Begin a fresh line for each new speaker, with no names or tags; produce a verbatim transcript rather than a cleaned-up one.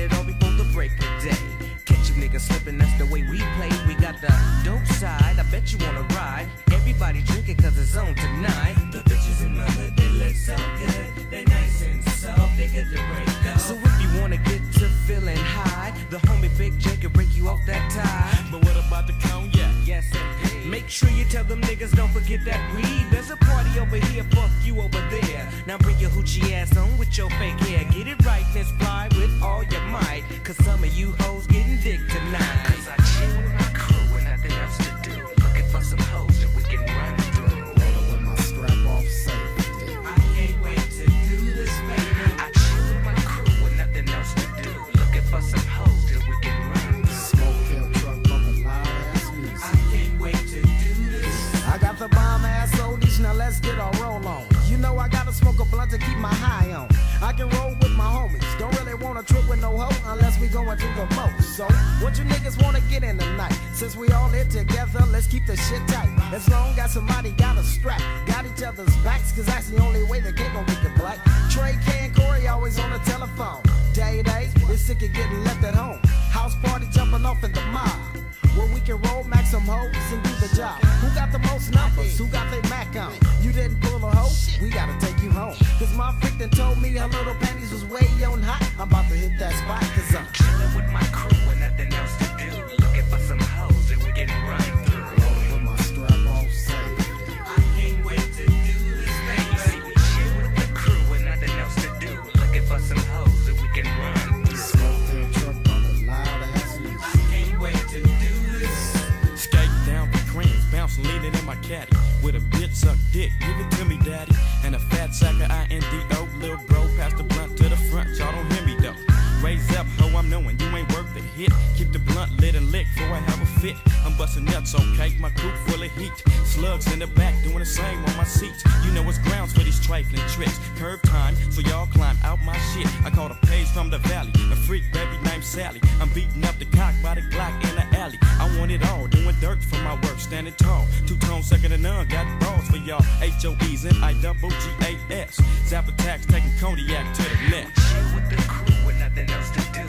it all before the break of day. Catch you niggas slipping, that's the way we play. We got the dope side, I bet you wanna ride. Everybody drinking cause it's on tonight. The bitches in my hood, they look so good. They nice and soft, they get the break up. So if you wanna get to feeling high, the homie Big J can break you off that tie.
But what about the cognac?
Yes, indeed. Make sure you tell them niggas don't forget that weed. There's a party over here, fuck you over there. Now bring your hoochie ass on with your fake hair. Get it right, Miss Fly, with all your might. Cause some of you hoes getting dick tonight. Cause I chill with my crew and nothing else to do. Looking for some hoes that we can run through.
Roll with my strap off safety.
I can't wait to do this, baby. I chill with my crew and nothing else to do. Looking for some hoes that we can run through.
Smoke kill truck bumping loud ass music.
I can't wait to do this.
I got the bomb ass oldies, now let's get our roll on. You know I gotta smoke a blunt to keep my high on. I can roll with my homies, don't really wanna trip with no hoe unless we going to the most. So, what you niggas wanna get in tonight? Since we all here together, let's keep the shit tight. As long as somebody got a strap, got each other's backs, cause that's the only way the cake gon' get the black. Trey, K, and Corey always on the telephone. Day day, is sick of getting left at home. House party jumping off in the mob. Where we can roll, max some hoes, and do the job. Who got the most numbers? Who got their Mac on? You didn't pull a hoe? We gotta take you home. Cause my freak done told me her little panties was way on hot. I'm about to hit that spot cause I'm
chillin' with my crew and nothing else to do. Looking for some hoes that we can run through.
Roll with my strap off safety.
I can't wait to do this, baby. We chill with the crew and nothing else to do. Looking for some hoes that we can run through.
Smoke kill truck bumping loud ass music.
I can't wait to do this.
Skate down the creams, bouncing, leaning in my caddy. With a bitch suck dick, give it to me, daddy. And a fat sack of I N D O, little bro, pass the blunt to the front, y'all don't hear me though. Raise up, ho, I'm knowing you ain't worth the hit. Keep the blunt lit and lick before I have a fit. I'm busting nuts, okay, my coupe full of heat. Slugs in the back, doing the same on my seats. You know it's grounds for these trifling tricks. Curve time, so y'all climb out my shit. I caught a page from the valley, a freak baby named Sally. I'm beating up the cock by the Glock in the alley. I want it all, doing dirt for my work, standing tall. Two tones second to none, got balls for y'all. H O E's and I double G A S. Zap attacks, taking Kodiak to the left.
Chill with the crew and nothing else to do.